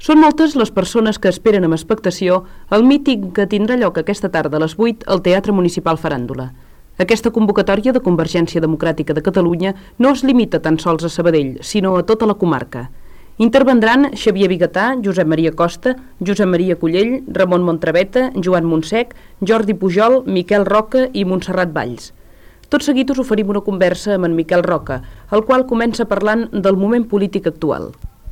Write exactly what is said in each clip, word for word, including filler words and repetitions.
Són moltes les persones que esperen amb expectació el míting que tindrà lloc aquesta tarda a les vuit al Teatre Municipal Faràndula. Aquesta convocatòria de Convergència Democràtica de Catalunya no es limita tan sols a Sabadell, sinó a tota la comarca. Intervendran Xavier Biguetà, Josep Maria Costa, Josep Maria Cullell, Ramon Montraveta, Joan Montsec, Jordi Pujol, Miquel Roca i Montserrat Valls. Tot seguit us oferim una conversa amb en Miquel Roca, el qual comença parlant del moment polític actual.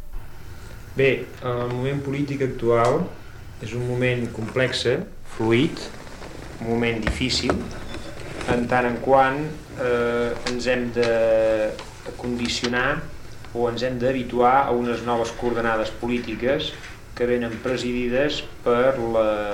Bé, el moment polític actual és un moment complex, fluid, un moment difícil, en tant en quant eh, ens hem de condicionar o ens hem d'habituar a unes noves coordenades polítiques que venen presidides per la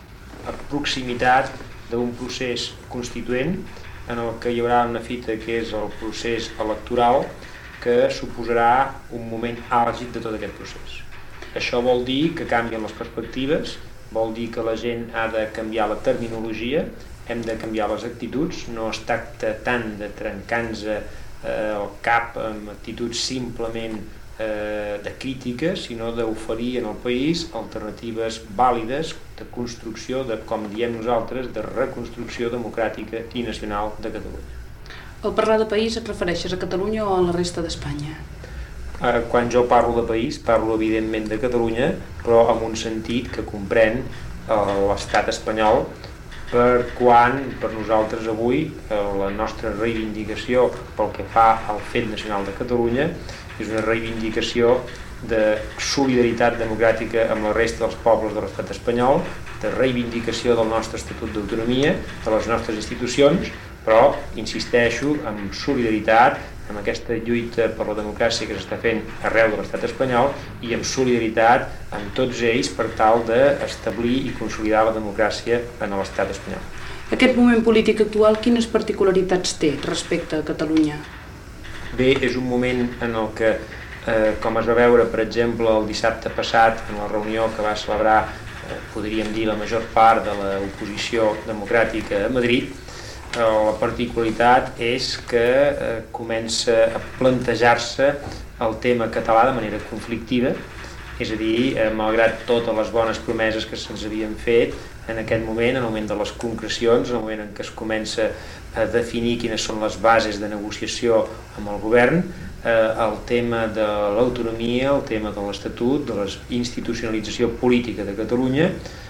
proximitat d'un procés constituent en el que hi haurà una fita que és el procés electoral, que suposarà un moment àlgid de tot aquest procés. Això vol dir que canvien les perspectives, vol dir que la gent ha de canviar la terminologia, hem de canviar les actituds, no es tracta tant de trencar-nos eh, el cap amb actituds simplement eh, de crítica, sinó d'oferir en el país alternatives vàlides de construcció, de, com diem nosaltres, de reconstrucció democràtica i nacional de Catalunya. Al parlar de país et refereixes a Catalunya o a la resta d'Espanya? Eh, quan jo parlo de país, parlo evidentment de Catalunya, però amb un sentit que comprèn eh, l'estat espanyol, per quan per nosaltres avui eh, la nostra reivindicació pel que fa al fet nacional de Catalunya és una reivindicació de solidaritat democràtica amb la resta dels pobles de l'estat espanyol, de reivindicació del nostre estatut d'autonomia, de les nostres institucions, però, insisteixo, amb solidaritat, amb aquesta lluita per la democràcia que s'està fent arreu de l'estat espanyol i amb solidaritat amb tots ells per tal d'establir i consolidar la democràcia en l'estat espanyol. Aquest moment polític actual, quines particularitats té respecte a Catalunya? Bé, és un moment en el que, eh, com es va veure, per exemple, el dissabte passat, en la reunió que va celebrar, eh, podríem dir, la major part de l'oposició democràtica a Madrid, la particularitat és que eh, comença a plantejar-se el tema català de manera conflictiva, és a dir, eh, malgrat totes les bones promeses que se'ns havien fet en aquest moment, en el moment de les concrecions, en el moment en què es comença a definir quines són les bases de negociació amb el govern, eh, el tema de l'autonomia, el tema de l'Estatut, de la institucionalització política de Catalunya,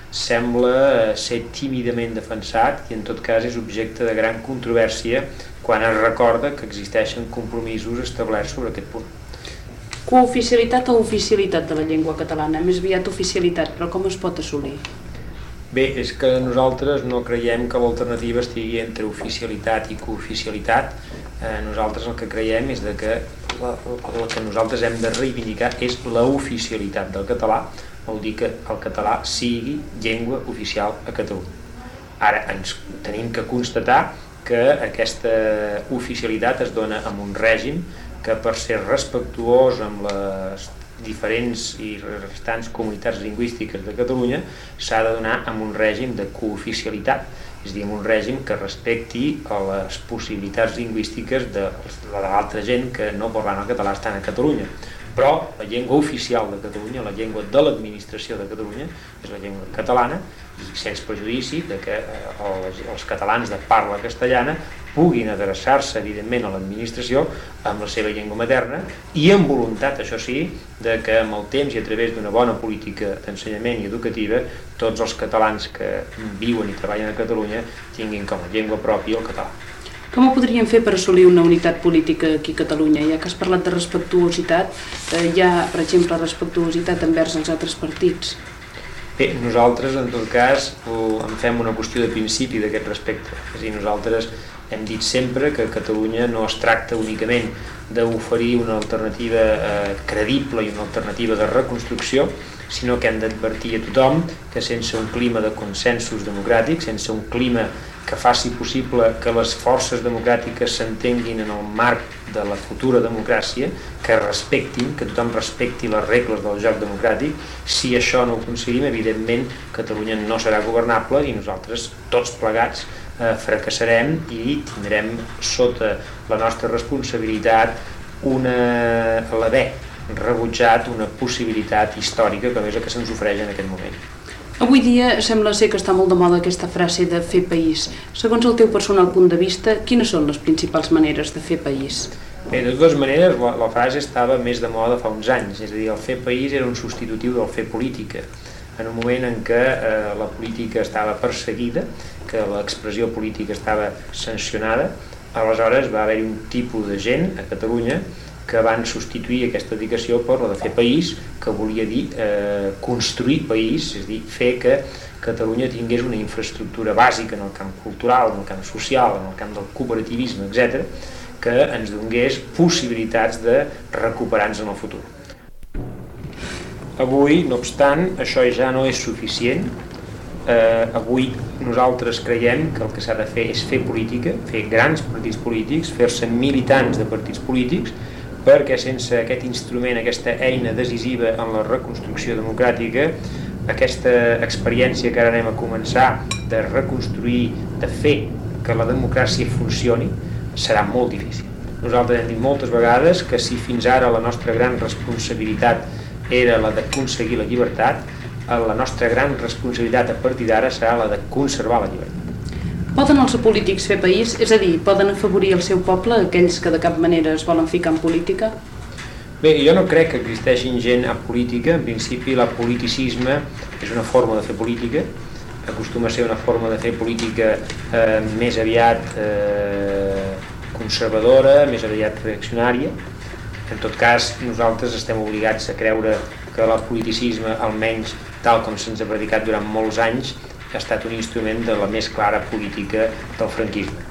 sembla ser tímidament defensat i en tot cas és objecte de gran controvèrsia quan es recorda que existeixen compromisos establerts sobre aquest punt. Cooficialitat o oficialitat de la llengua catalana? Més aviat oficialitat, però com es pot assolir? Bé, és que nosaltres no creiem que l'alternativa estigui entre oficialitat i cooficialitat. Eh, nosaltres el que creiem és de que la, el que nosaltres hem de reivindicar és l'oficialitat del català, vol dir que el català sigui llengua oficial a Catalunya. Ara ens tenim que constatar que aquesta oficialitat es dona amb un règim que, per ser respectuós amb les diferents i restants comunitats lingüístiques de Catalunya, s'ha de donar amb un règim de cooficialitat, és a dir, amb un règim que respecti les possibilitats lingüístiques de l'altra gent que no parlant el català estan a Catalunya. Però la llengua oficial de Catalunya, la llengua de l'administració de Catalunya, és la llengua catalana, i sense prejudici de que els catalans de parla castellana puguin adreçar-se, evidentment, a l'administració amb la seva llengua materna i amb voluntat, això sí, de que amb el temps i a través d'una bona política d'ensenyament i educativa tots els catalans que viuen i treballen a Catalunya tinguin com a llengua pròpia el català. Com ho podríem fer per assolir una unitat política aquí a Catalunya? Ja que has parlat de respectuositat, eh, hi ha, per exemple, respectuositat envers els altres partits? Bé, nosaltres, en tot cas, en fem una qüestió de principi d'aquest respecte. És a dir, nosaltres hem dit sempre que a Catalunya no es tracta únicament d'oferir una alternativa eh, credible i una alternativa de reconstrucció, sinó que hem d'advertir a tothom que sense un clima de consensos democràtics, sense un clima que faci possible que les forces democràtiques s'entenguin en el marc de la futura democràcia, que respectin, que tothom respecti les regles del joc democràtic. Si això no ho aconseguim, evidentment Catalunya no serà governable i nosaltres tots plegats eh, fracassarem i tindrem sota la nostra responsabilitat una, l'haver rebutjat una possibilitat històrica com és la que se'ns ofereix en aquest moment. Avui dia sembla ser que està molt de moda aquesta frase de fer país. Segons el teu personal punt de vista, quines són les principals maneres de fer país? Bé, de totes maneres, la, la frase estava més de moda fa uns anys, és a dir, el fer país era un substitutiu del fer política. En un moment en què eh, la política estava perseguida, que l'expressió política estava sancionada, aleshores va haver-hi un tipus de gent a Catalunya que van substituir aquesta dedicació per la de fer país, que volia dir eh, construir país, és a dir, fer que Catalunya tingués una infraestructura bàsica en el camp cultural, en el camp social, en el camp del cooperativisme, etcètera, que ens donés possibilitats de recuperar-nos en el futur. Avui, no obstant, això ja no és suficient. Eh, avui nosaltres creiem que el que s'ha de fer és fer política, fer grans partits polítics, fer-se militants de partits polítics, perquè sense aquest instrument, aquesta eina decisiva en la reconstrucció democràtica, aquesta experiència que ara anem a començar de reconstruir, de fer que la democràcia funcioni, serà molt difícil. Nosaltres hem dit moltes vegades que si fins ara la nostra gran responsabilitat era la d'aconseguir la llibertat, la nostra gran responsabilitat a partir d'ara serà la de conservar la llibertat. Poden els polítics fer país? És a dir, poden afavorir el seu poble, aquells que de cap manera es volen ficar en política? Bé, jo no crec que existeixin gent a política. En principi, el politicisme és una forma de fer política, acostuma a ser una forma de fer política eh, més aviat eh, conservadora, més aviat reaccionària. En tot cas, nosaltres estem obligats a creure que el politicisme, almenys tal com se'ns ha predicat durant molts anys, ha estat un instrument de la més clara política del franquisme.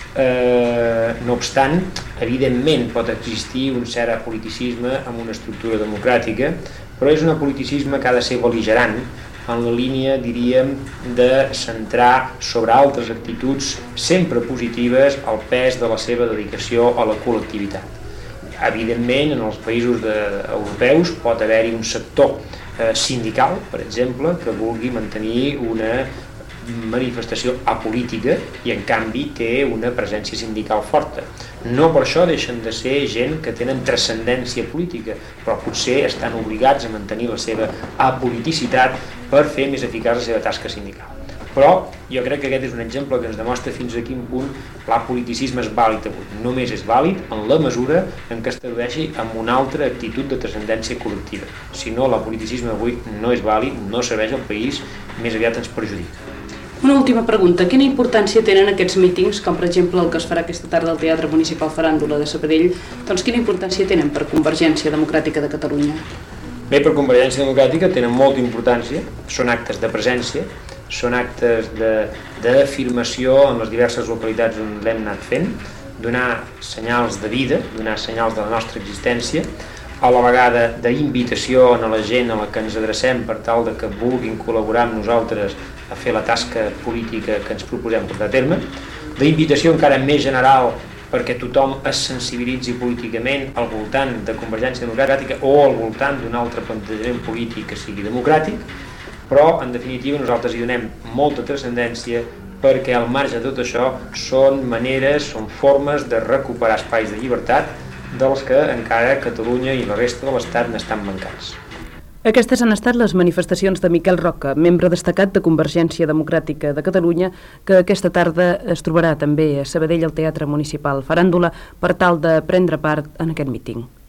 Eh, no obstant, evidentment pot existir un cert apoliticisme amb una estructura democràtica, però és un apoliticisme que ha de ser bel·ligerant, en la línia, diríem, de centrar sobre altres actituds sempre positives el pes de la seva dedicació a la col·lectivitat. Evidentment, en els països de, europeus pot haver-hi un sector eh, sindical, per exemple, que vulgui mantenir una manifestació apolítica i en canvi té una presència sindical forta. No per això deixen de ser gent que tenen transcendència política, però potser estan obligats a mantenir la seva apoliticitat per fer més eficaç la seva tasca sindical. Però jo crec que aquest és un exemple que ens demostra fins a quin punt l'apoliticisme és vàlid avui. Només és vàlid en la mesura en què es tradueixi en una altra actitud de transcendència col·lectiva. Si no, l'apoliticisme avui no és vàlid, no serveix al país, més aviat ens perjudica. Una última pregunta. Quina importància tenen aquests mítings, com per exemple el que es farà aquesta tarda al Teatre Municipal Faràndula de Sabadell, doncs quina importància tenen per Convergència Democràtica de Catalunya? Bé, per Convergència Democràtica tenen molta importància, són actes de presència, són actes d'afirmació en les diverses localitats on l'hem anat fent, donar senyals de vida, donar senyals de la nostra existència, a la vegada d'invitació a la gent a la que ens adrecem per tal de que vulguin col·laborar amb nosaltres a fer la tasca política que ens proposem portar a terme, d'invitació encara més general perquè tothom es sensibilitzi políticament al voltant de Convergència Democràtica o al voltant d'un altre plantejament polític que sigui democràtic, però en definitiva nosaltres hi donem molta transcendència perquè al marge de tot això són maneres, són formes de recuperar espais de llibertat dels que encara Catalunya i la resta de l'Estat n'estan mancats. Aquestes han estat les manifestacions de Miquel Roca, membre destacat de Convergència Democràtica de Catalunya, que aquesta tarda es trobarà també a Sabadell al Teatre Municipal Faràndula per tal de prendre part en aquest míting.